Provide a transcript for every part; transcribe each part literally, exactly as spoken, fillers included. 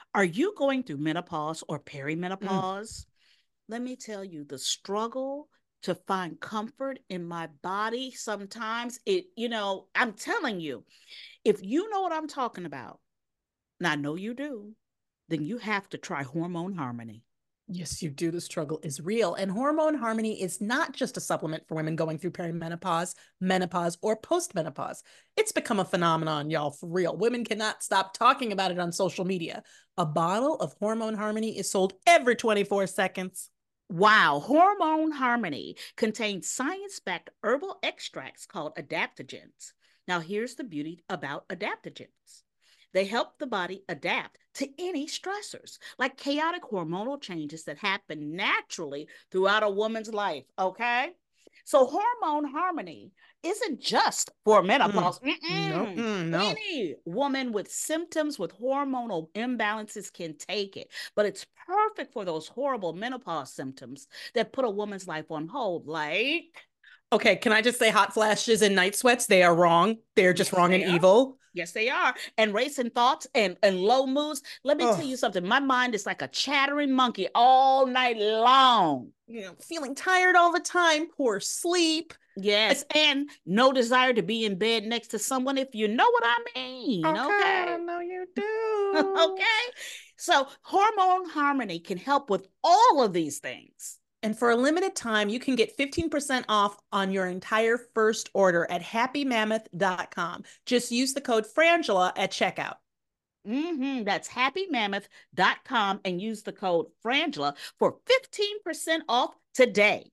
Are you going through menopause or Mm. perimenopause? Let me tell you, the struggle to find comfort in my body sometimes it, you know, I'm telling you, if you know what I'm talking about, and I know you do, then you have to try Hormone Harmony. Yes, you do. The struggle is real. And Hormone Harmony is not just a supplement for women going through perimenopause, menopause, or postmenopause. It's become a phenomenon, y'all, for real. Women cannot stop talking about it on social media. A bottle of Hormone Harmony is sold every twenty-four seconds. Wow, Hormone Harmony contains science backed herbal extracts called adaptogens. Now, here's the beauty about adaptogens, they help the body adapt to any stressors, like chaotic hormonal changes that happen naturally throughout a woman's life. Okay. So, Hormone Harmony isn't just for Mm. menopause. No, Mm-mm. mm, no. Any woman with symptoms with hormonal imbalances can take it, but it's perfect for those horrible menopause symptoms that put a woman's life on hold, like, Okay, can I just say hot flashes and night sweats? They are wrong. They're just yes, wrong and they are. evil. Yes, they are. And racing thoughts and, and low moods. Let me tell Oh, you something. My mind is like a chattering monkey all night long. you know, feeling tired all the time, poor sleep. Yes. And no desire to be in bed next to someone, if you know what I mean. Okay, Okay. I know you do. Okay. So, Hormone Harmony can help with all of these things. And for a limited time, you can get fifteen percent off on your entire first order at happy mammoth dot com. Just use the code Frangela at checkout. Mm-hmm. That's happy mammoth dot com and use the code Frangela for fifteen percent off today.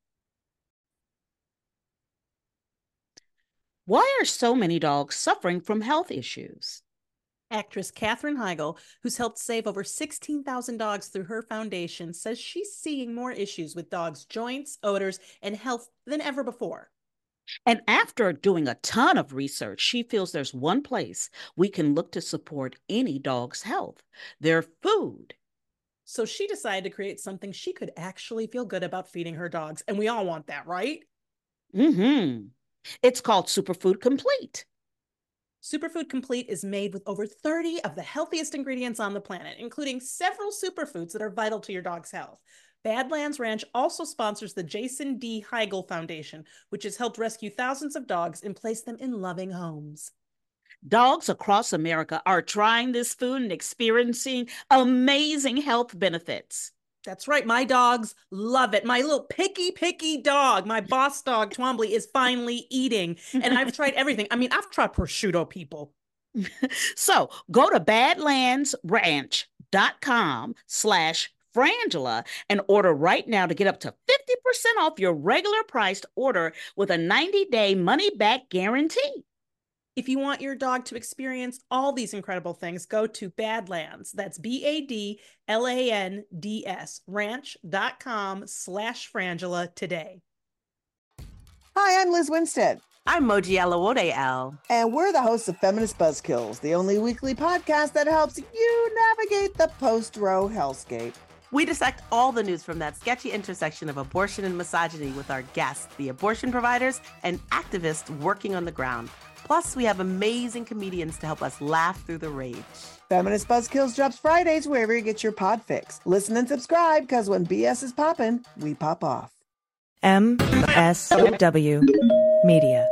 Why are so many dogs suffering from health issues? Actress Katherine Heigl, who's helped save over sixteen thousand dogs through her foundation, says she's seeing more issues with dogs' joints, odors, and health than ever before. And after doing a ton of research, she feels there's one place we can look to support any dog's health: their food. So she decided to create something she could actually feel good about feeding her dogs. And we all want that, right? Mm-hmm. It's called Superfood Complete. Superfood Complete is made with over thirty of the healthiest ingredients on the planet, including several superfoods that are vital to your dog's health. Badlands Ranch also sponsors the Jason D. Heigl Foundation, which has helped rescue thousands of dogs and place them in loving homes. Dogs across America are trying this food and experiencing amazing health benefits. That's right. My dogs love it. My little picky, picky dog, my boss dog, Twombly, is finally eating. And I've tried everything. I mean, I've tried prosciutto, people. So go to badlands ranch dot com slash Frangela and order right now to get up to fifty percent off your regular priced order with a ninety day money back guarantee. If you want your dog to experience all these incredible things, go to Badlands. That's B A D L A N D S, ranch.com slash Frangela today. Hi, I'm Liz Winstead. I'm Moji Alawode Al. And we're the hosts of Feminist Buzzkills, the only weekly podcast that helps you navigate the post-Roe hellscape. We dissect all the news from that sketchy intersection of abortion and misogyny with our guests, the abortion providers and activists working on the ground. Plus, we have amazing comedians to help us laugh through the rage. Feminist Buzzkills drops Fridays wherever you get your pod fix. Listen and subscribe, because when B S is popping, we pop off. M S W Media.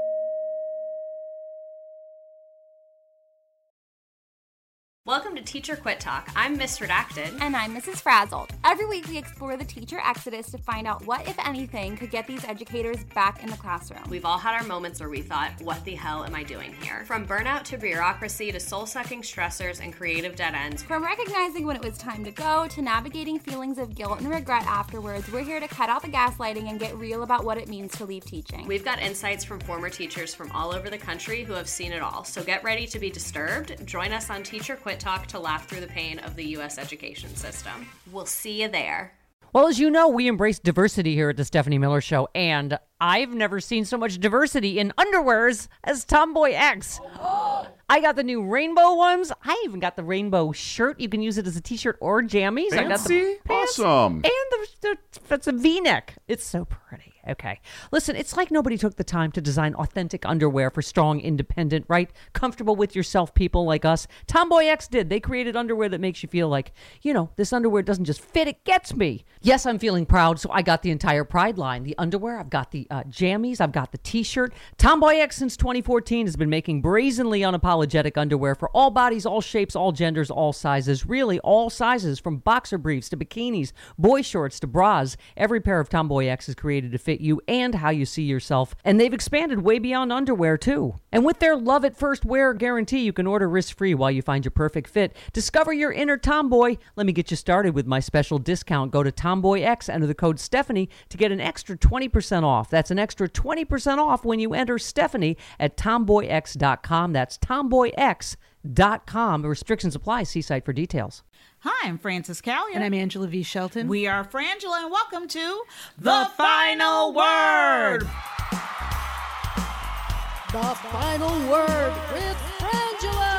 Welcome to Teacher Quit Talk. I'm Miss Redacted. And I'm Missus Frazzled. Every week we explore the teacher exodus to find out what, if anything, could get these educators back in the classroom. We've all had our moments where we thought, what the hell am I doing here? From burnout to bureaucracy to soul-sucking stressors and creative dead ends. From recognizing when it was time to go to navigating feelings of guilt and regret afterwards, we're here to cut out the gaslighting and get real about what it means to leave teaching. We've got insights from former teachers from all over the country who have seen it all. So get ready to be disturbed. Join us on Teacher Quit Talk to laugh through the pain of the U S education system. We'll see you there. Well, as you know, we embrace diversity here at the Stephanie Miller Show, and I've never seen so much diversity in underwears as Tomboy X. I got the new rainbow ones. I even got the rainbow shirt. You can use it as a t-shirt or jammies. Fancy. I got the awesome. And the, the, it's a V-neck. It's so pretty. Okay. Listen, it's like nobody took the time to design authentic underwear for strong, independent, right? Comfortable with yourself people like us. Tomboy X did. They created underwear that makes you feel like, you know, this underwear doesn't just fit, it gets me. Yes, I'm feeling proud, so I got the entire Pride line. The underwear, I've got the uh, jammies, I've got the t-shirt. Tomboy X since twenty fourteen has been making brazenly unapologetic underwear for all bodies, all shapes, all genders, all sizes. Really, all sizes, from boxer briefs to bikinis, boy shorts to bras. Every pair of Tomboy X is created to fit you and how you see yourself. And they've expanded way beyond underwear, too. And with their love at first wear guarantee, you can order risk-free while you find your perfect fit. Discover your inner tomboy. Let me get you started with my special discount. Go to Tomboy X, enter the code Stephanie to get an extra twenty percent off. That's an extra twenty percent off when you enter Stephanie at tomboy x dot com. That's tomboy x dot com. Restrictions apply. See site for details. Hi, I'm Frances Callier. And I'm Angela V. Shelton. We are Frangela, and welcome to The Final Word. The Final Word with Frangela.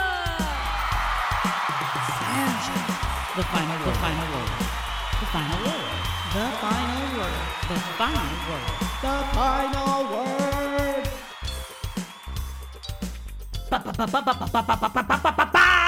The final word. The final word. The final word. The final word. The final word. The final word. Ba, ba, ba, ba, ba, ba, ba, ba, ba, ba, ba, ba.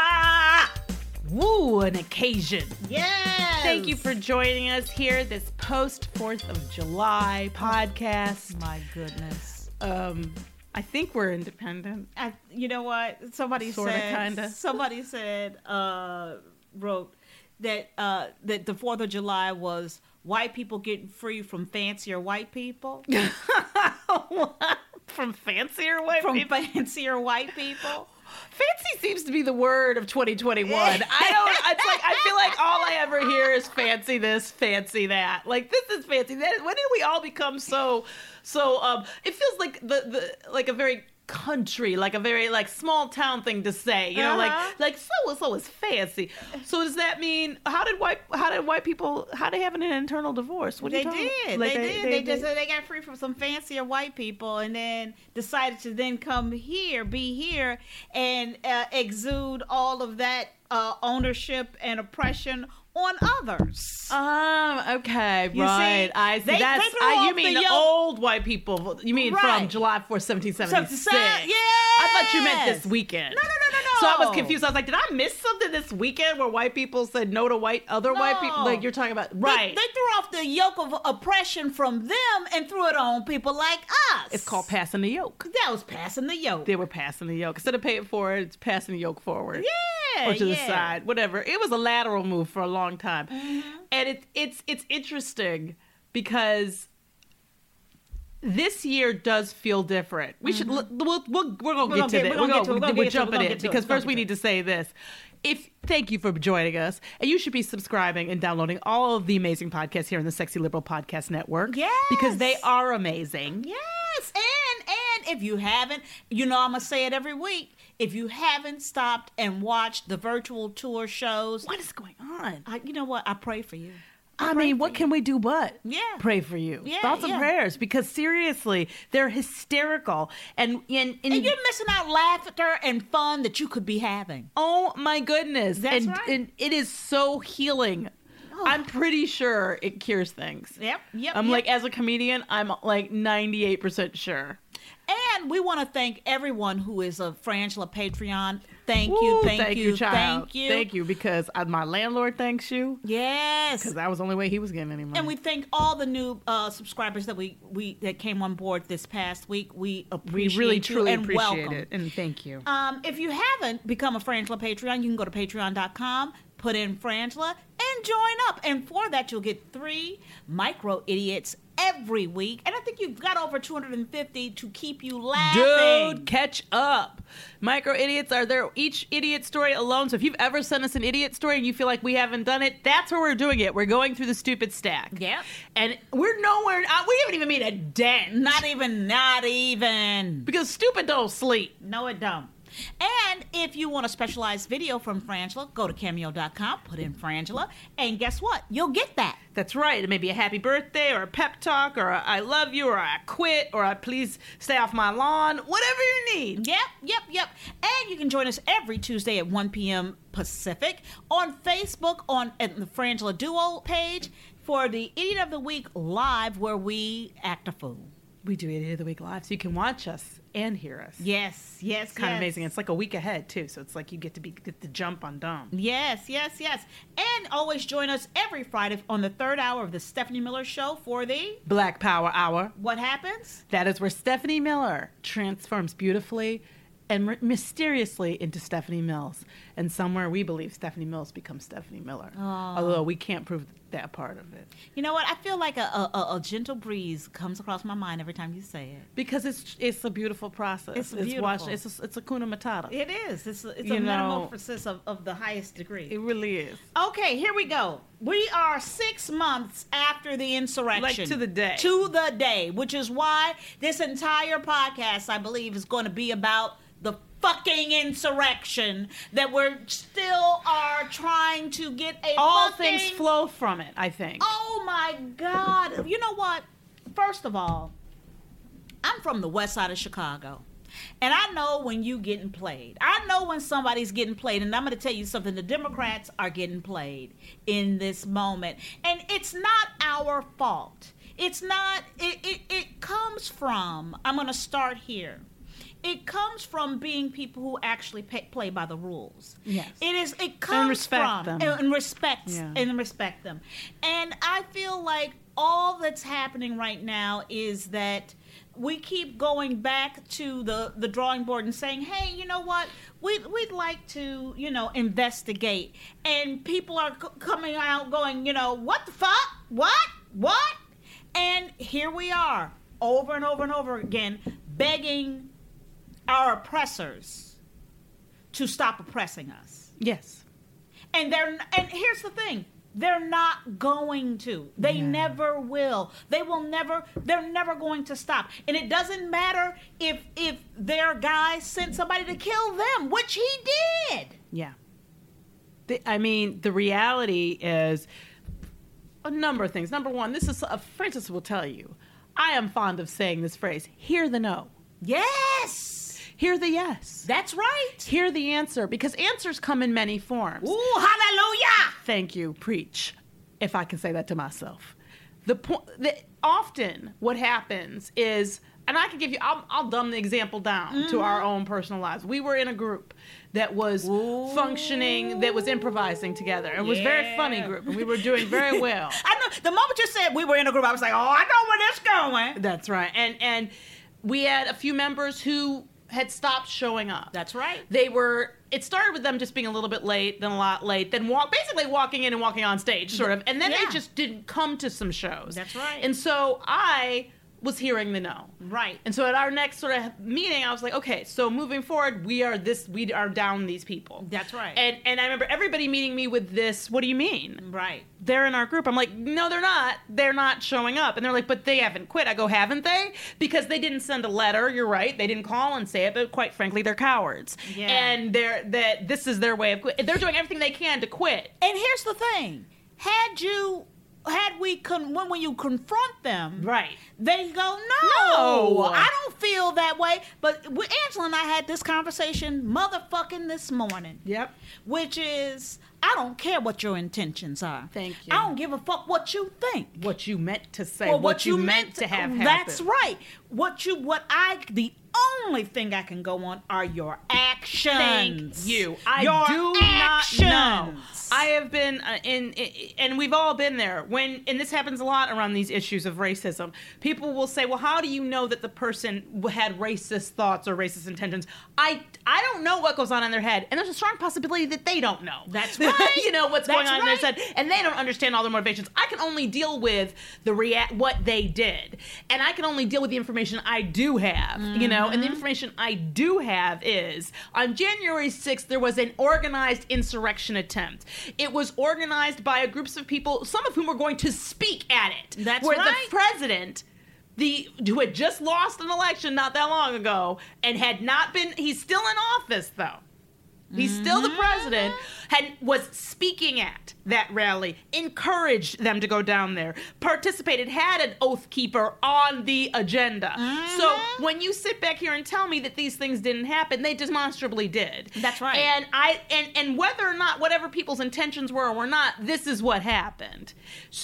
Woo, an occasion. Yes. Thank you for joining us here this post fourth of July podcast. My goodness. Um, I think we're independent. I, you know what? Somebody Sorta, said. kinda. Somebody said. Uh, wrote that uh, that the Fourth of July was white people getting free from fancier white people. What? From fancier white from people? fancier white people. Fancy seems to be the word of twenty twenty-one. I don't, it's like, I feel like all I ever hear is fancy this, fancy that. Like, this is fancy that. When did we all become so, so, um, it feels like the, the, like a very country, like a very, like, small town thing to say, you know, Uh-huh. like, like so-and-so is fancy. So does that mean, how did white, how did white people, how they having an internal divorce? What are They you talking did. like they, they, did. They, They, just they got free from some fancier white people, and then decided to then come here, be here, and uh, exude all of that uh, ownership and oppression on others. Um. Okay. You right. see, I see. they- That's they threw I, you off mean the the, yoke. old white people? You mean from Right. July fourth, seventeen seventy-six? I Yes. thought you meant this weekend. No, no, no, no, no. So I was confused. I was like, did I miss something this weekend where white people said no to white other white people? No. Like you're talking about, They- right? They, threw off the yoke of oppression from them and threw it on people like us. It's called passing the yoke. That was passing the yoke. They were passing the yoke instead of paying for it. It's passing the yoke forward. Yeah. Or to yeah. the side, whatever. It was a lateral move for a long time, Mm-hmm. and it, it's it's interesting because this year does feel different. We should we'll, we'll we're gonna We're get gonna to get- that. we're We're gonna gonna, get to it. We're gonna we're get to it. jumping We're gonna in get to it. because We're first gonna we get need to say this. If thank you for joining us, and you should be subscribing and downloading all of the amazing podcasts here in the Sexy Liberal Podcast Network. Yes. because they are amazing. Yes, and and if you haven't, you know I'm gonna say it every week. If you haven't stopped and watched the virtual tour shows, What is going on? I, you know what? I pray for you. I mean, what can we do but Yeah. pray for you? Yeah, Thoughts and yeah. prayers, because seriously, they're hysterical. And, and, and, And you're missing out laughter and fun that you could be having. oh my goodness. That's and, right. and it is so healing. I'm pretty sure it cures things. Yep, yep. I'm yep. like, as a comedian, I'm like ninety-eight percent sure. And we want to thank everyone who is a Frangela Patreon. Thank you, Woo, thank, you, child. thank you. Thank you, because uh, my landlord thanks you. Yes. Because that was the only way he was getting any money. And we thank all the new uh, subscribers that we, we that came on board this past week. We we appreciate really, you truly and appreciate welcome. it. And thank you. Um, if you haven't become a Frangela Patreon, you can go to patreon dot com, put in Frangela, and join up. And for that, you'll get three micro idiots every week. And I think you've got over two hundred fifty to keep you laughing. Dude, catch up. Micro idiots are there, each idiot story alone. So if you've ever sent us an idiot story and you feel like we haven't done it, that's where we're doing it. We're going through the stupid stack. Yep. And we're nowhere, uh, we haven't even made a dent. Not even, not even. Because stupid don't sleep. No, it don't. And And if you want a specialized video from Frangela, go to cameo dot com, put in Frangela, and guess what? You'll get that. That's right. It may be a happy birthday or a pep talk or a I love you or I quit or I please stay off my lawn, whatever you need. Yep, yep, yep. And you can join us every Tuesday at one p.m. Pacific on Facebook on at the Frangela Duo page for the Idiot of the Week live where we act a fool. We do Idiot of the Week live, so you can watch us and hear us. Yes, yes, It's kind yes. of amazing. It's like a week ahead, too, so it's like you get to be get the jump on Dom. Yes, yes, yes. And always join us every Friday on the third hour of the Stephanie Miller Show for the Black Power Hour. What happens? That is where Stephanie Miller transforms beautifully and m- mysteriously into Stephanie Mills. And somewhere we believe Stephanie Mills becomes Stephanie Miller. Although we can't prove that part of it. You know what? I feel like a, a, a gentle breeze comes across my mind every time you say it. Because it's it's a beautiful process. It's beautiful. Watched, it's, a, it's a kuna matata. It is. It's a, it's You a know, metamorphosis of, of the highest degree. It really is. Okay, here we go. We are six months after the insurrection. Like to the day. To the day, which is why this entire podcast, I believe, is going to be about the fucking insurrection that we're still are trying to get a All fucking... things flow from it, I think. Oh, my God. You know what? First of all, I'm from the west side of Chicago. And I know when you getting played. I know when somebody's getting played. And I'm going to tell you something. The Democrats are getting played in this moment. And it's not our fault. It's not. It, it, it comes from, I'm going to start here. It comes from being people who actually pay, play by the rules. Yes. It is. It comes respect from them. And, and respect Yeah. and respect them. And I feel like all that's happening right now is that we keep going back to the, the drawing board and saying, hey, you know what? We'd, we'd like to, you know, investigate. And people are c- coming out going, you know, what the fuck? What? What? And here we are, over and over and over again, begging our oppressors to stop oppressing us. Yes. And they're and here's the thing. They're not going to. They Yeah. never will. They will never they're never going to stop. And it doesn't matter if if their guy sent somebody to kill them, which he did. Yeah. The, I mean, the reality is a number of things. Number one, this is, uh, Francis will tell you, I am fond of saying this phrase, hear the no. Yes. Hear the yes. That's right. Hear the answer, because answers come in many forms. Ooh, hallelujah. Thank you, preach, if I can say that to myself. The point, the, often what happens is, and I can give you, I'll, I'll dumb the example down Mm-hmm. to our own personal lives. We were in a group that was Ooh. functioning, that was improvising together. It was a very Yeah. funny group, and we were doing very well. I know the moment you said we were in a group, I was like, oh, I know where this going. That's right. And and we had a few members who had stopped showing up. That's right. They were, it started with them just being a little bit late, then a lot late, then walk, basically walking in and walking on stage, sort of. And then Yeah. they just didn't come to some shows. That's right. And so I was hearing the no. Right. And so at our next sort of meeting, I was like, okay, so moving forward, we are this, we are down these people. That's right. And and I remember everybody meeting me with this, what do you mean? Right. They're in our group. I'm like, no, they're not. They're not showing up. And they're like, but they haven't quit. I go, haven't they? Because they didn't send a letter. You're right. They didn't call and say it, but quite frankly, they're cowards. Yeah. And they're that this is their way of quit. They're doing everything they can to quit. And here's the thing: had you, had we, con- when when you confront them, Right. they go, no, No. I don't feel that way. But with Angela and I had this conversation, motherfucking this morning. Yep. Which is, I don't care what your intentions are. Thank you. I don't give a fuck what you think. What you meant to say. Or what, you meant to have happen. That's right. What you, what I, the only thing I can go on are your actions. Thank you. I Your do actions. not know. I have been uh, in, in, and we've all been there. When, and this happens a lot around these issues of racism. People will say, "Well, how do you know that the person had racist thoughts or racist intentions?" I, I don't know what goes on in their head, and there's a strong possibility that they don't know. That's right. You know what's going That's on in right. their head, and they don't understand all their motivations. I can only deal with the rea- what they did, and I can only deal with the information I do have. You know, and the information I do have is on January sixth there was an organized insurrection attempt. It was organized by a groups of people, some of whom were going to speak at it. That's where right. the president, the who had just lost an election not that long ago and had not been, he's still in office though. He's mm-hmm. still the president, and was speaking at that rally, encouraged them to go down there, participated, had an oath keeper on the agenda. Mm-hmm. So when you sit back here and tell me that these things didn't happen, they demonstrably did. That's right. And I and and whether or not whatever people's intentions were or were not, this is what happened.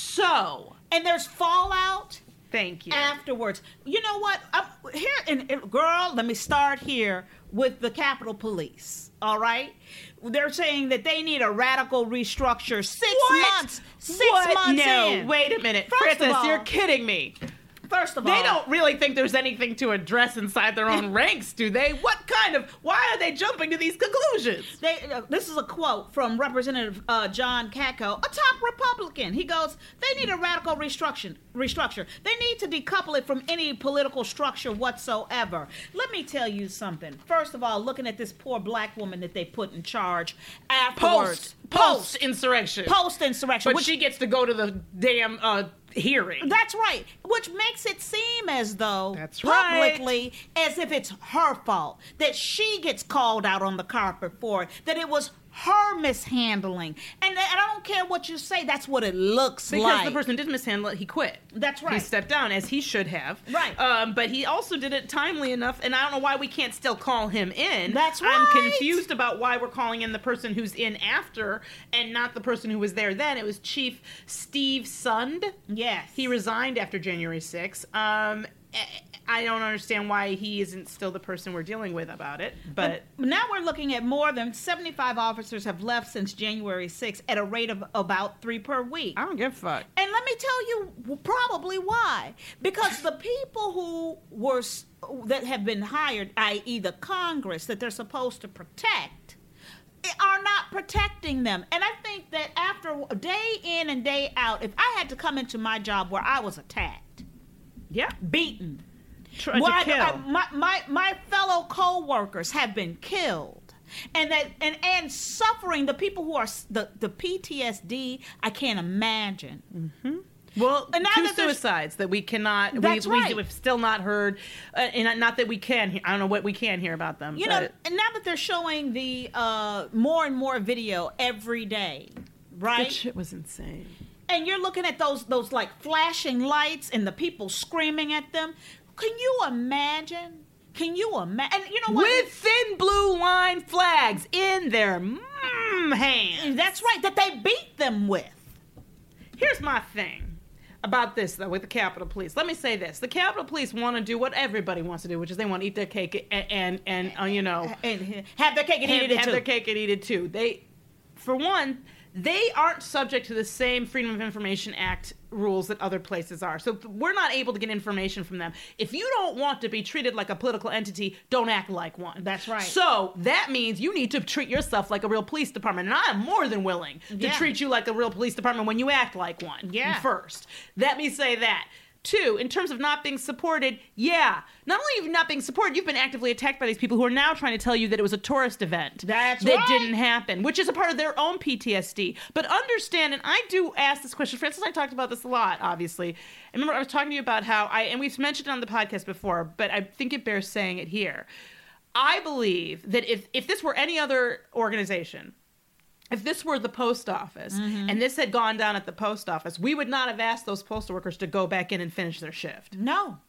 So, and there's fallout. Thank you. Afterwards, you know what? I'm, here, and, and girl, let me start here with the Capitol Police. All right, they're saying that they need a radical restructure. Six what? months. Six what? months. No, in. wait a minute, First Frances, of all, you're kidding me. First of all, they don't really think there's anything to address inside their own ranks, do they? What kind of? Why are they jumping to these conclusions? They. Uh, this is a quote from Representative uh, John Katko, a top Republican. He goes, "They need a radical restructure. Restructure. They need to decouple it from any political structure whatsoever." Let me tell you something. First of all, looking at this poor black woman that they put in charge afterwards, post post insurrection, post insurrection, but which, she gets to go to the damn. Uh, hearing. That's right. Which makes it seem as though That's publicly right. as if it's her fault, that she gets called out on the carpet for it, that it was her mishandling. And, and I don't care what you say, that's what it looks because like. Because the person did mishandle it, he quit. That's right. He stepped down, as he should have. Right. Um, but he also did it timely enough, and I don't know why we can't still call him in. That's right. I'm confused about why we're calling in the person who's in after and not the person who was there then. It was Chief Steve Sund. Yes. He resigned after January sixth. Um, I don't understand why he isn't still the person we're dealing with about it, but... but now we're looking at more than seventy-five officers have left since January sixth at a rate of about three per week. I don't give a fuck. And let me tell you probably why. Because the people who were that have been hired, that is the Congress, that they're supposed to protect, are not protecting them. And I think that after day in and day out, if I had to come into my job where I was attacked, yeah, beaten, tried to kill. I, my, my my fellow co-workers have been killed, and that and and suffering. The people who are the the P T S D, I can't imagine. Mm-hmm. Well, and now two that suicides that we cannot, that's we, right. we've still not heard, uh, and not that we can hear, I don't know what we can hear about them. You but. know, and now that they're showing the uh, more and more video every day, right? That shit was insane. And you're looking at those those like flashing lights and the people screaming at them. Can you imagine? Can you imagine? And you know what? With thin blue line flags in their mm, hands. That's right, that they beat them with. Here's my thing about this, though, with the Capitol Police. Let me say this. The Capitol Police want to do what everybody wants to do, which is they want to eat their cake and, and, and uh, you know. And have their cake and eat it, have too. their cake and eat it, too. They, for one... They aren't subject to the same Freedom of Information Act rules that other places are. So we're not able to get information from them. If you don't want to be treated like a political entity, don't act like one. That's right. So that means you need to treat yourself like a real police department. And I am more than willing to yeah. treat you like a real police department when you act like one. Yeah. First. Let me say that. Two, in terms of not being supported, yeah. Not only are you not being supported, you've been actively attacked by these people who are now trying to tell you that it was a tourist event. That's that right. didn't happen, which is a part of their own P T S D. But understand, and I do ask this question, Frances and I talked about this a lot, obviously. I remember I was talking to you about how, I, and we've mentioned it on the podcast before, but I think it bears saying it here. I believe that if, if this were any other organization, if this were the post office mm-hmm. and this had gone down at the post office, we would not have asked those postal workers to go back in and finish their shift. No.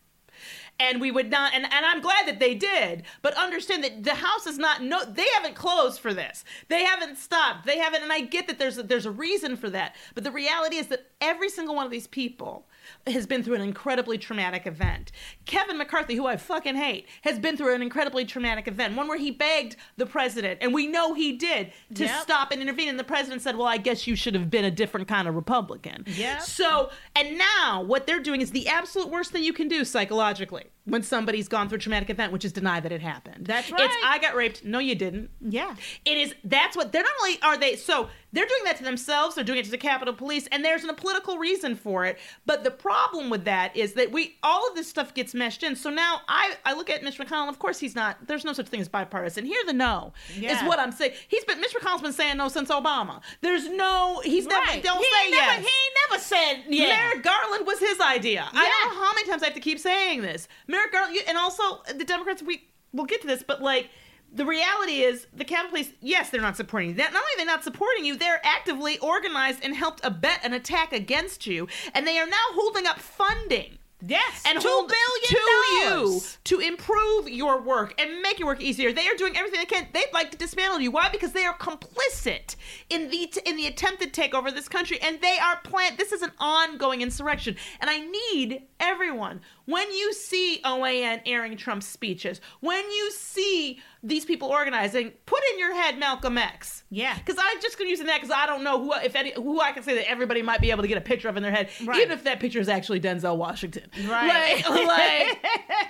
And we would not, and, and I'm glad that they did, but understand that the House is not, no, they haven't closed for this. They haven't stopped. They haven't, and I get that there's a, there's a reason for that. But the reality is that every single one of these people has been through an incredibly traumatic event. Kevin McCarthy, who I fucking hate, has been through an incredibly traumatic event, one where he begged the president, and we know he did, to yep. stop and intervene. And the president said, well, I guess you should have been a different kind of Republican. Yeah. So, and now what they're doing is the absolute worst thing you can do psychologically when somebody's gone through a traumatic event, which is deny that it happened. That's right. It's, I got raped. No, you didn't. Yeah. It is, that's what, they're not only are they, so they're doing that to themselves, they're doing it to the Capitol Police, and there's a political reason for it. But the problem with that is that we, all of this stuff gets meshed in. So now I, I look at Mitch McConnell, of course he's not, there's no such thing as bipartisan. Hear the no, yeah. is what I'm saying. He's been, Mitch McConnell's been saying no since Obama. There's no, he's right. never, don't he say never, yes. He never said yes. Merrick Garland was his idea. Yeah. I don't know how many times I have to keep saying this. Merrick Garland, and also the Democrats, we, we'll get to this, but like, the reality is the Capitol Police, yes, they're not supporting you. That, not only are they not supporting you, they're actively organized and helped abet an attack against you. And they are now holding up funding. Yes, and two hold billion dollars to you to improve your work and make your work easier. They are doing everything they can. They'd like to dismantle you. Why? Because they are complicit in the in the attempted takeover of this country, and they are plan. This is an ongoing insurrection, and I need everyone. When you see O A N airing Trump's speeches, when you see these people organizing, put in your head Malcolm X. Yeah. Because I'm just going to use that because I don't know who if any who I can say that everybody might be able to get a picture of in their head, right. even if that picture is actually Denzel Washington. Right. Like, like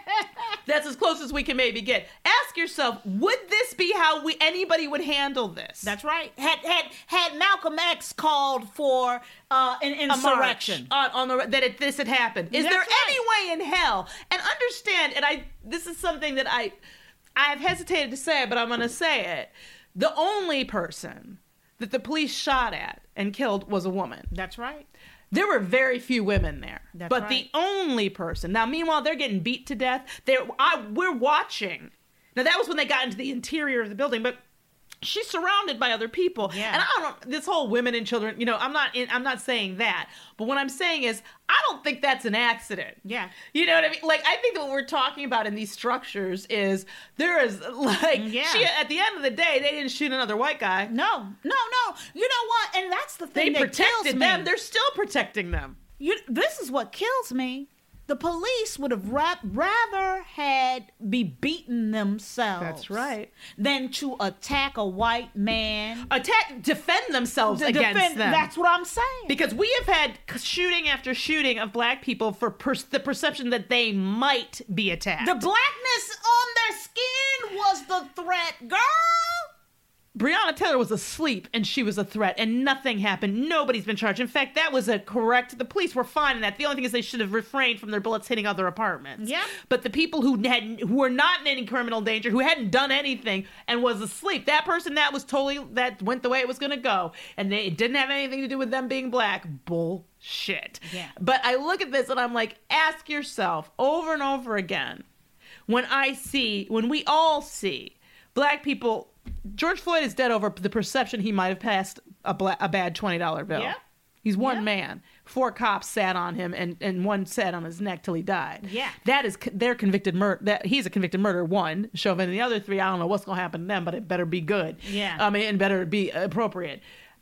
that's as close as we can maybe get. Ask yourself, would this be how we anybody would handle this? That's right. Had had had Malcolm X called for uh, an insurrection on, on the that it, this had happened? Is That's there right. any way in hell? And understand, and I this is something that I I have hesitated to say, but I'm going to say it. The only person that the police shot at and killed was a woman. That's right. There were very few women there. That's but right. the only person. Now, meanwhile, they're getting beat to death. They're, I, we're watching. Now, that was when they got into the interior of the building, but she's surrounded by other people. Yeah. And I don't know, this whole women and children, you know, I'm not in, I'm not saying that. But what I'm saying is, I don't think that's an accident. Yeah. You know what I mean? Like, I think that what we're talking about in these structures is there is, like, Yeah. she, at the end of the day, they didn't shoot another white guy. No, no, no. You know what? And that's the They thing that kills protected me. them. They're still protecting them. You, this is what kills me. The police would have ra- rather had be beaten themselves. That's right. Than to attack a white man. Attack, defend themselves To against defend- them. That's what I'm saying. Because we have had shooting after shooting of black people for per- the perception that they might be attacked. The blackness on their skin was the threat, girl. Breonna Taylor was asleep and she was a threat and nothing happened. Nobody's been charged. In fact, that was a correct. The police were fine in that. The only thing is they should have refrained from their bullets hitting other apartments. Yeah. But the people who had who were not in any criminal danger, who hadn't done anything and was asleep, that person that was totally that went the way it was going to go, and they, it didn't have anything to do with them being black. Bullshit. Yeah. But I look at this and I'm like, ask yourself over and over again. When I see, when we all see black people. George Floyd is dead over the perception he might have passed a, bla- a bad twenty dollar bill. Yeah. He's one Yeah. man. Four cops sat on him, and, and one sat on his neck till he died. Yeah. That is their convicted murder. That he's a convicted murderer. One, Chauvin, and the other three. I don't know what's going to happen to them, but it better be good. Yeah. I mean, and better be appropriate.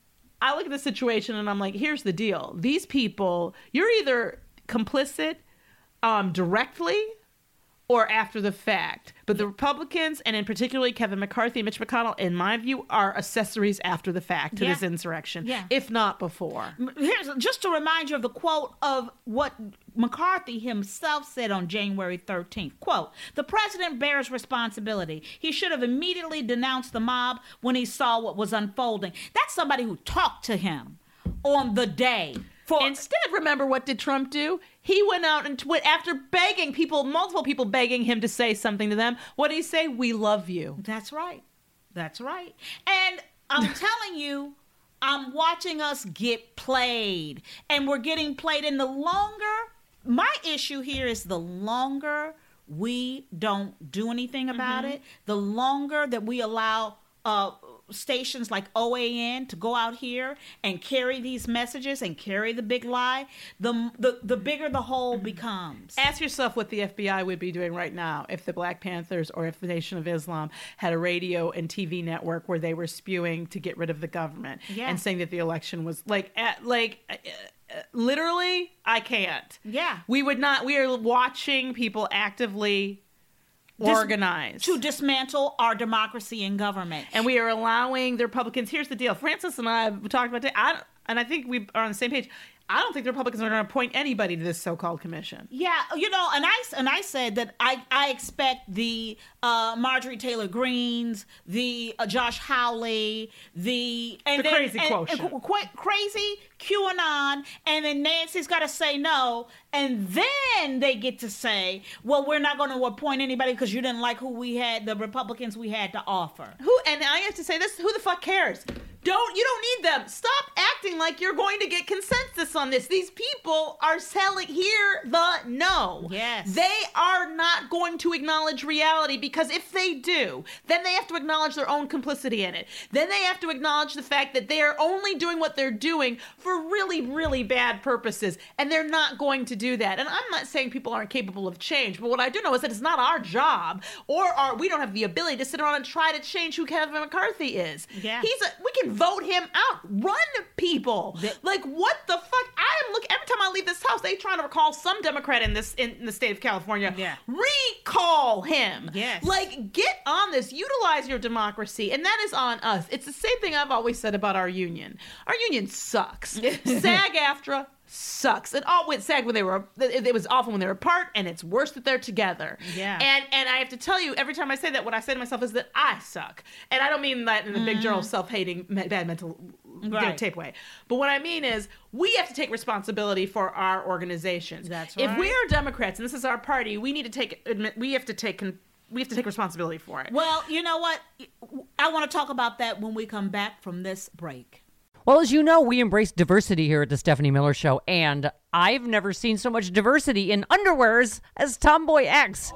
I look at the situation and I'm like, here's the deal. These people, you're either complicit um, directly or after the fact. But the Republicans, and in particularly Kevin McCarthy and Mitch McConnell, in my view, are accessories after the fact to Yeah. this insurrection, Yeah. if not before. Here's just to remind you of the quote of what McCarthy himself said on January thirteenth. Quote, "The president bears responsibility. He should have immediately denounced the mob when he saw what was unfolding." That's somebody who talked to him on the day. For Instead, remember what did Trump do? He went out and tw- after begging people, multiple people begging him to say something to them, what did he say? We love you. That's right. That's right. And I'm telling you, I'm watching us get played. And we're getting played. And the longer, my issue here is the longer we don't do anything about Mm-hmm. it, the longer that we allow uh, stations like O A N to go out here and carry these messages and carry the big lie, the the, the bigger the hole becomes. Ask yourself what the F B I would be doing right now if the Black Panthers or if the Nation of Islam had a radio and T V network where they were spewing to get rid of the government Yeah. and saying that the election was like, at, like, uh, uh, literally, I can't. Yeah. We would not, we are watching people actively Dis- organize. to dismantle our democracy and government. And we are allowing the Republicans. Here's the deal. Francis and I have talked about it. I don't, and I think we are on the same page. I don't think the Republicans are going to appoint anybody to this so-called commission. Yeah, you know, and I and I said that I, I expect the uh, Marjorie Taylor Greens, the uh, Josh Hawley, the and The then, crazy and, quotient. and, qu- crazy QAnon, and then Nancy's got to say no, and then they get to say, well, we're not going to appoint anybody because you didn't like who we had, the Republicans we had to offer. Who? And I have to say this: who the fuck cares? Don't you don't need them. Stop acting like you're going to get consensus on this. These people are telling, hear the no. Yes. They are not going to acknowledge reality, because if they do, then they have to acknowledge their own complicity in it. Then they have to acknowledge the fact that they are only doing what they're doing for really, really bad purposes, and they're not going to do that. And I'm not saying people aren't capable of change, but what I do know is that it's not our job, or our, we don't have the ability to sit around and try to change who Kevin McCarthy is. Yeah. He's a, we can vote him out. Run people. The, like, what the fuck? I am looking, every time I leave this house, they trying to recall some Democrat in this in, in the state of California. Yeah. Recall him. Yes. Like, get on this. Utilize your democracy. And that is on us. It's the same thing I've always said about our union. Our union sucks. SAG-AFTRA sucks. It all went SAG when they were, it, it was awful when they were apart, and it's worse that they're together. Yeah. And and I have to tell you, every time I say that, what I say to myself is that I suck. And I don't mean that in a big general self-hating, bad mental you know, Right. tape way. But what I mean is, we have to take responsibility for our organizations. That's If right. we are Democrats and this is our party, we need to take admit we have to take con- we have to take responsibility for it. Well, you know what? I want to talk about that when we come back from this break. Well, as you know, we embrace diversity here at the Stephanie Miller Show, and I've never seen so much diversity in underwears as Tomboy X.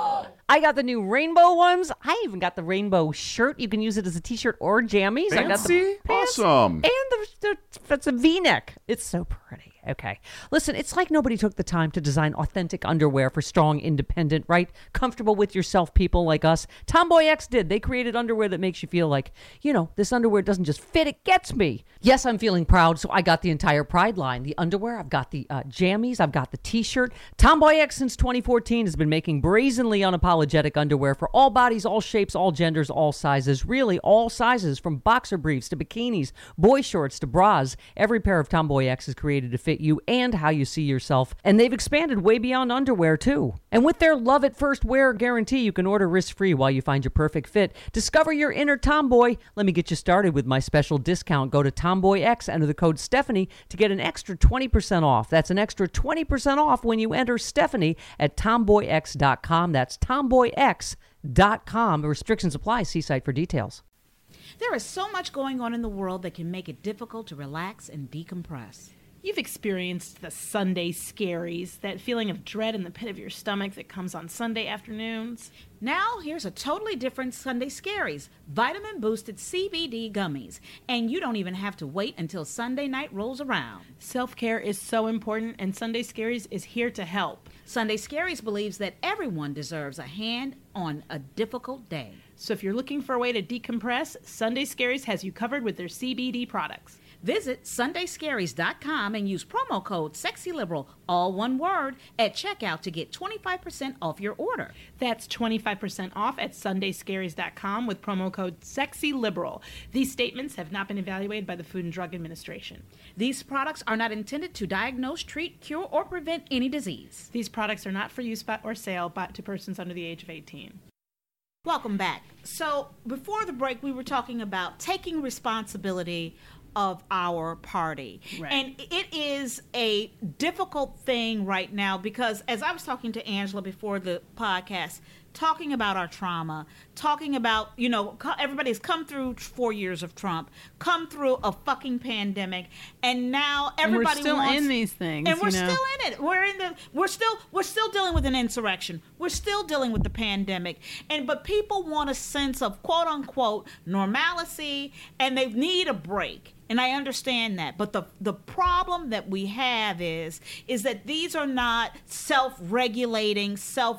I got the new rainbow ones. I even got the rainbow shirt. You can use it as a t-shirt or jammies. I got the Fancy? pants Awesome. and the, the it's a V-neck. It's so pretty. Okay. Listen, it's like nobody took the time to design authentic underwear for strong, independent, right? Comfortable with yourself people like us. Tomboy X did. They created underwear that makes you feel like, you know, this underwear doesn't just fit, it gets me. Yes, I'm feeling proud, so I got the entire Pride line. The underwear, I've got the uh, jammies, I've got the t-shirt. Tomboy X since twenty fourteen has been making brazenly unapologetic underwear for all bodies, all shapes, all genders, all sizes. Really, all sizes, from boxer briefs to bikinis, boy shorts to bras. Every pair of Tomboy X is created to fit you and how you see yourself. And they've expanded way beyond underwear, too. And with their love at first wear guarantee, you can order risk-free while you find your perfect fit. Discover your inner tomboy. Let me get you started with my special discount. Go to Tomboy X, enter the code Stephanie to get an extra twenty percent off. That's an extra twenty percent off when you enter Stephanie at tomboy x dot com. That's tomboy x dot com. Restrictions apply. See site for details. There is so much going on in the world that can make it difficult to relax and decompress. You've experienced the Sunday scaries, that feeling of dread in the pit of your stomach that comes on Sunday afternoons. Now, here's a totally different Sunday Scaries, vitamin boosted C B D gummies, and you don't even have to wait until Sunday night rolls around. Self-care is so important, and Sunday Scaries is here to help. Sunday Scaries believes that everyone deserves a hand on a difficult day. So if you're looking for a way to decompress, Sunday Scaries has you covered with their C B D products. Visit sunday scaries dot com and use promo code SEXYLIBERAL, all one word, at checkout to get twenty-five percent off your order. That's twenty-five percent off at sunday scaries dot com with promo code SEXYLIBERAL. These statements have not been evaluated by the Food and Drug Administration. These products are not intended to diagnose, treat, cure, or prevent any disease. These products are not for use by or sale by, to persons under the age of eighteen. Welcome back. So before the break, we were talking about taking responsibility of our party. Right. And it is a difficult thing right now because as I was talking to Angela before the podcast, talking about our trauma, talking about, you know, everybody's come through four years of Trump, come through a fucking pandemic, and now everybody and we're still wants, in these things, and we're you know? still in it. We're in the we're still we're still dealing with an insurrection. We're still dealing with the pandemic, and but people want a sense of quote unquote normalcy, and they need a break. And I understand that, but the the problem that we have is is that these are not self-regulating, self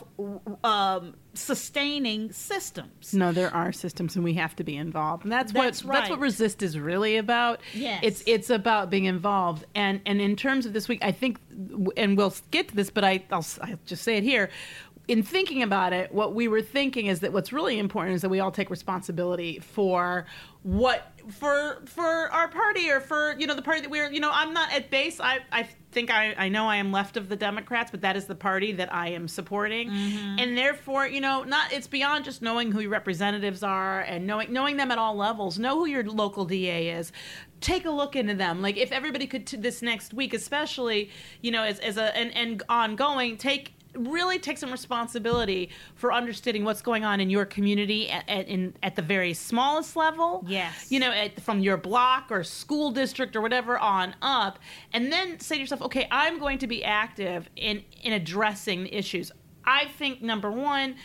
um, sustaining systems. No, there are systems, and we have to be involved. And that's, That's what that's right. what Resist is really about. Yes. It's it's about being involved. And and in terms of this week, I think, and we'll get to this, but I I'll, I'll just say it here. In thinking about it, what we were thinking is that what's really important is that we all take responsibility for what for for our party or for, you know, the party that we're, you know, I'm not at base. I, I think I, I know I am left of the Democrats, but that is the party that I am supporting. Mm-hmm. And therefore, you know, not it's beyond just knowing who your representatives are and knowing knowing them at all levels. Know who your local D A is. Take a look into them. Like if everybody could, to this next week, especially, you know, as, as a and, and ongoing, take really take some responsibility for understanding what's going on in your community at, at, in, at the very smallest level. Yes. You know, at, from your block or school district or whatever on up. And then say to yourself, okay, I'm going to be active in, in addressing the issues. I think, number one,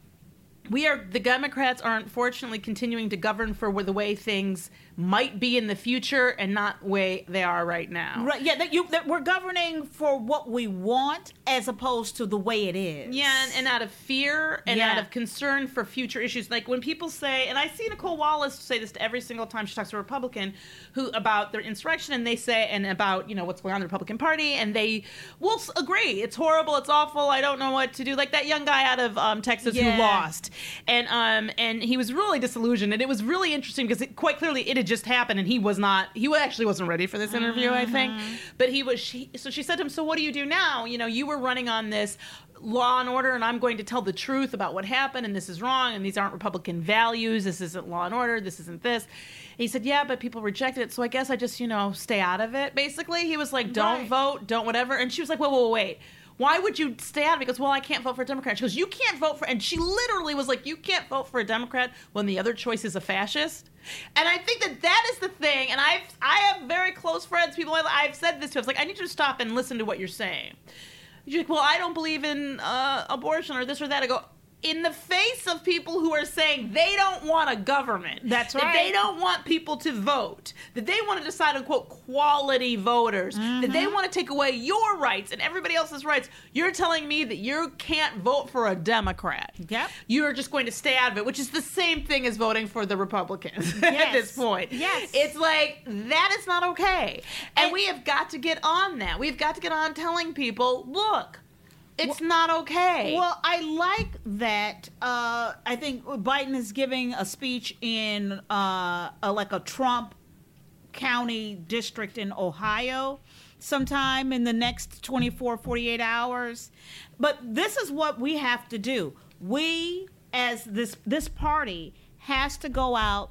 we are, the Democrats are unfortunately continuing to govern for the way things might be in the future and not way they are right now. Right? Yeah, that you that we're governing for what we want as opposed to the way it is. Yeah, and, and out of fear and Yeah. out of concern for future issues. Like when people say, and I see Nicole Wallace say this to every single time she talks to a Republican who about their insurrection, and they say, and about, you know, what's going on in the Republican Party, and they will s- agree, it's horrible, it's awful, I don't know what to do. Like that young guy out of um, Texas Yeah. who lost, and um and he was really disillusioned, and it was really interesting because it, quite clearly it had just happened, and he was not, he actually wasn't ready for this interview, I think. But he was, she, so she said to him, so what do you do now? You know, you were running on this law and order, and I'm going to tell the truth about what happened, and this is wrong, and these aren't Republican values, this isn't law and order, this isn't this. And he said, yeah, but people rejected it, so I guess I just, you know, stay out of it, basically. He was like, don't Right. vote, don't whatever. And she was like, wait, wait, wait. Why would you stay out of it? He goes, well, I can't vote for a Democrat. She goes, you can't vote for, and she literally was like, you can't vote for a Democrat when the other choice is a fascist. And I think that that is the thing. And I've, I have very close friends, people, I- I've said this to. I was like, I need you to stop and listen to what you're saying. You're like, well, I don't believe in uh, abortion or this or that. I go, in the face of people who are saying they don't want a government. That's that right. they don't want people to vote. That they want to decide on, quote, quality voters. That they want to take away your rights and everybody else's rights. You're telling me that you can't vote for a Democrat. Yep. You're just going to stay out of it, which is the same thing as voting for the Republicans at Yes. this point. Yes. It's like, that is not okay. And, And- we have got to get on that. We've got to get on telling people, look, it's not okay. Well, I like that. Uh, I think Biden is giving a speech in uh, a, like a Trump County district in Ohio sometime in the next twenty-four, forty-eight hours. But this is what we have to do. We, as this this party, has to go out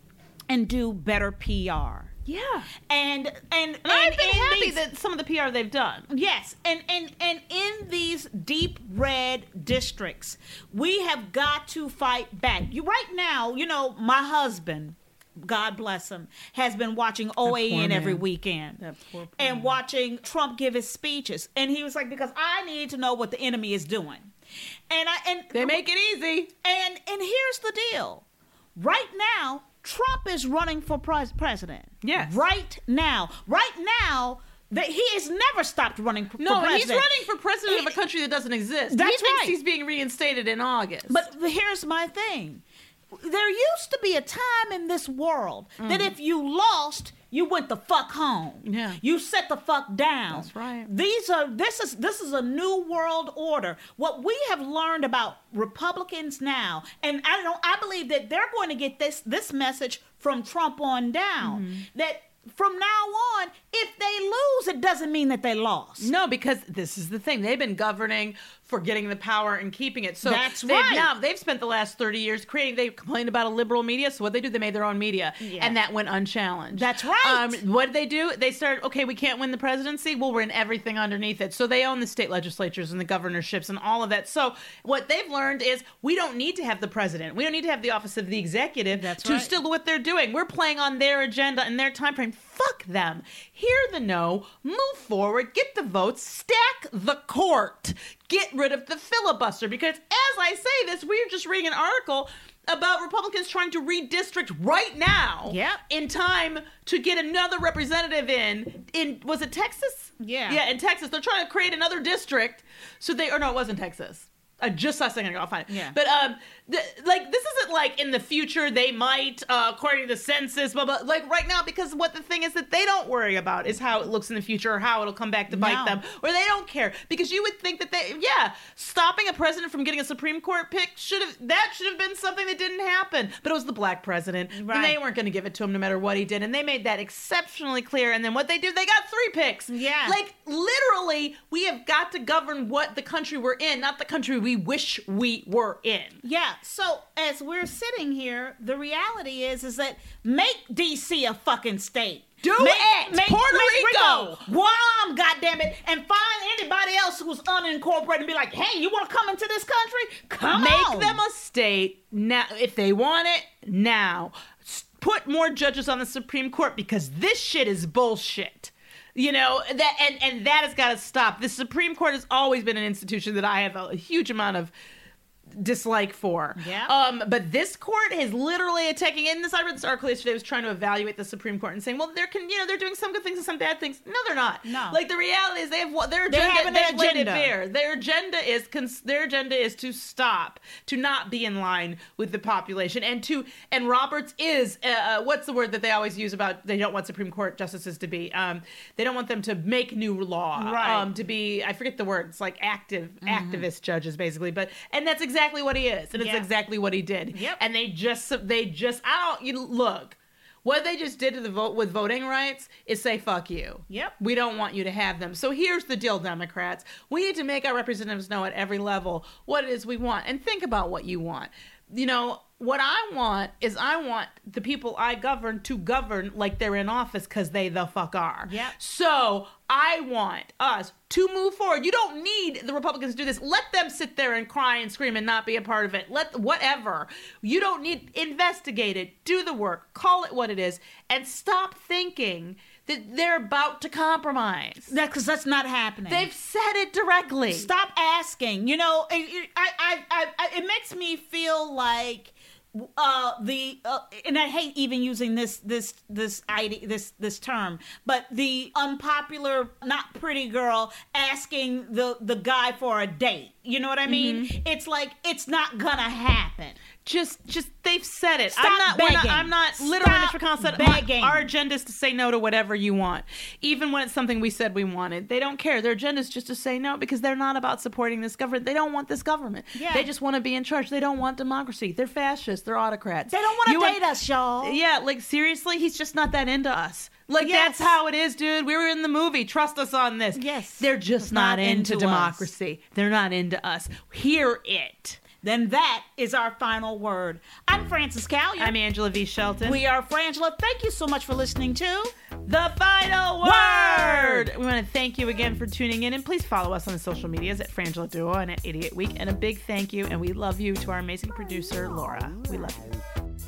and do better P R. yeah. And and And I've and been in happy these- that some of the P R they've done. Yes, and, and and in these deep red districts, we have got to fight back. You right now, you know, my husband, God bless him, has been watching O A N every weekend That poor, poor and watching Trump give his speeches, and he was like, because I need to know what the enemy is doing, and I and They make it easy. and and here's the deal, right now. Trump is running for pres- president. Yes. Right now. Right now, that he has never stopped running p- No, for and president. he's running for president He- of a country that doesn't exist. That's he thinks right. he's being reinstated in August. But here's my thing. There used to be a time in this world that if you lost, you went the fuck home. Yeah. You set the fuck down. That's right. These are this is this is a new world order. What we have learned about Republicans now, and I don't I believe that they're going to get this this message from Trump on down. Mm-hmm. That from now on, if they lose, it doesn't mean that they lost. no, because this is the thing. They've been governing for getting the power and keeping it. So That's they've right. now they've spent the last thirty years creating, they complained about a liberal media, so what they do, they made their own media. Yeah. And that went unchallenged. That's right. Um, what did they do? They started, okay, we can't win the presidency, we'll win everything underneath it. So they own the state legislatures and the governorships and all of that. So what they've learned is we don't need to have the president. We don't need to have the office of the executive That's to right. still do what they're doing. We're playing on their agenda and their time frame. Fuck them. Hear the no, move forward, get the votes, stack the court, get rid of the filibuster. Because as I say this, we are just reading an article about Republicans trying to redistrict right now Yep. in time to get another representative in, in, was it Texas? Yeah. Yeah, in Texas. They're trying to create another district. So they, or no, it wasn't Texas. I just saw a second ago. I'll find it. Yeah. But um, th- like this isn't like in the future they might, uh, according to the census, blah blah. Like right now, because what the thing is that they don't worry about is how it looks in the future or how it'll come back to bite No. them, or they don't care because you would think that they, yeah, stopping a president from getting a Supreme Court pick should have that should have been something that didn't happen. But it was the black president, and Right. they weren't going to give it to him no matter what he did, and they made that exceptionally clear. And then what they do, they got three picks. Yeah. Like literally, we have got to govern what the country we're in, not the country we wish we were in. Yeah. So as we're sitting here, the reality is is that make D C a fucking state. Do make, it! Make, Puerto make Rico. Guam, goddammit, and find anybody else who's unincorporated and be like, hey, you want to come into this country? Come Make on. them a state now if they want it now. Put more judges on the Supreme Court because this shit is bullshit. You know, that and, and that has got to stop. The Supreme Court has always been an institution that I have a, a huge amount of dislike for. Yeah. Um, but this court is literally attacking. And this I read this article yesterday was trying to evaluate the Supreme Court and saying, well, they're can you know they're doing some good things and some bad things. No, they're not. No. Like the reality is they have what their They agenda. have an they've laid it agenda. bare. Their agenda is cons- their agenda is to stop, to not be in line with the population, and to and Roberts is uh, what's the word that they always use about they don't want Supreme Court justices to be. Um, they don't want them to make new law. Right. Um, to be I forget the word. It's like active activist judges basically. But and that's exactly what he is. And it's Yeah. exactly what he did. Yep. And they just, they just, I don't, you look, what they just did to the vote with voting rights is say, fuck you. Yep. We don't want you to have them. So here's the deal, Democrats. We need to make our representatives know at every level what it is we want and think about what you want. You know, what I want is I want the people I govern to govern like they're in office because they the fuck are. Yep. So I want us to move forward. You don't need the Republicans to do this. Let them sit there and cry and scream and not be a part of it. Let whatever. You don't need investigate it. Do the work. Call it what it is, and stop thinking that they're about to compromise. That because that's not happening. They've said it directly. Stop asking. You know, I, I, I, I, it makes me feel like uh, the uh, and I hate even using this this this idea this this term, but the unpopular, not pretty girl asking the the guy for a date. You know what I mean? Mm-hmm. It's like it's not gonna happen. Just, just they've said it. Stop I'm not. We're not begging. I'm not. Literally, Stop Mitch McConnell said begging. our agenda is to say no to whatever you want, even when it's something we said we wanted. They don't care. Their agenda is just to say no because they're not about supporting this government. They don't want this government. Yeah. They just want to be in charge. They don't want democracy. They're fascists. They're autocrats. They don't want You to want- date us, y'all. Yeah, like seriously, he's just not that into us. Like Yes. that's how it is, dude. We were in the movie. Trust us on this. Yes. They're just It's not, not into, into us. democracy. They're not into us. Hear it. Then that is our final word. I'm Frances Callier. I'm Angela V. Shelton. We are Frangela. Thank you so much for listening to The Final Word. We want to thank you again for tuning in, and please follow us on the social medias at Frangela Duo and at Idiot Week. And a big thank you, and we love you, to our amazing producer, Laura. We love you.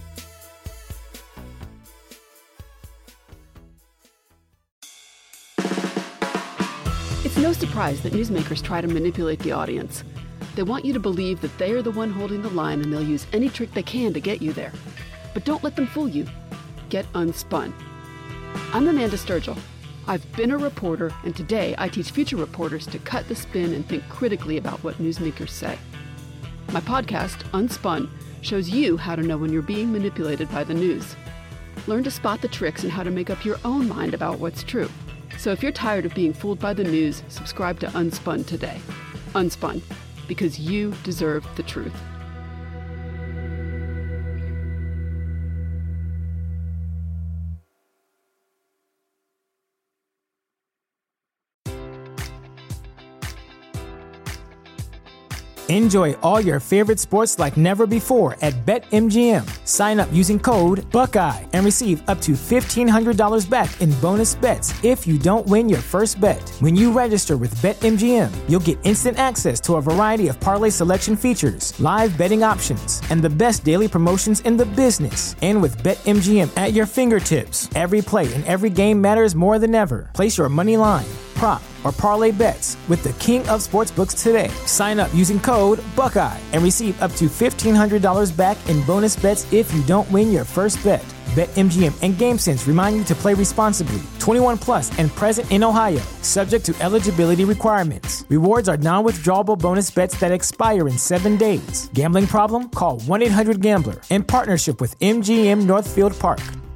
It's no surprise that newsmakers try to manipulate the audience. They want you to believe that they are the one holding the line, and they'll use any trick they can to get you there. But don't let them fool you. Get unspun. I'm Amanda Sturgill. I've been a reporter, and today I teach future reporters to cut the spin and think critically about what newsmakers say. My podcast, Unspun, shows you how to know when you're being manipulated by the news. Learn to spot the tricks and how to make up your own mind about what's true. So if you're tired of being fooled by the news, subscribe to Unspun today. Unspun, because you deserve the truth. Enjoy all your favorite sports like never before at BetMGM. Sign up using code Buckeye and receive up to fifteen hundred dollars back in bonus bets if you don't win your first bet. When you register with BetMGM, you'll get instant access to a variety of parlay selection features, live betting options, and the best daily promotions in the business. And with BetMGM at your fingertips, every play and every game matters more than ever. Place your money line, prop, or parlay bets with the king of sportsbooks today. Sign up using code Buckeye and receive up to fifteen hundred dollars back in bonus bets if you don't win your first bet. BetMGM and GameSense remind you to play responsibly. twenty-one plus and present in Ohio, subject to eligibility requirements. Rewards are non-withdrawable bonus bets that expire in seven days. Gambling problem? Call one eight hundred gambler in partnership with M G M Northfield Park.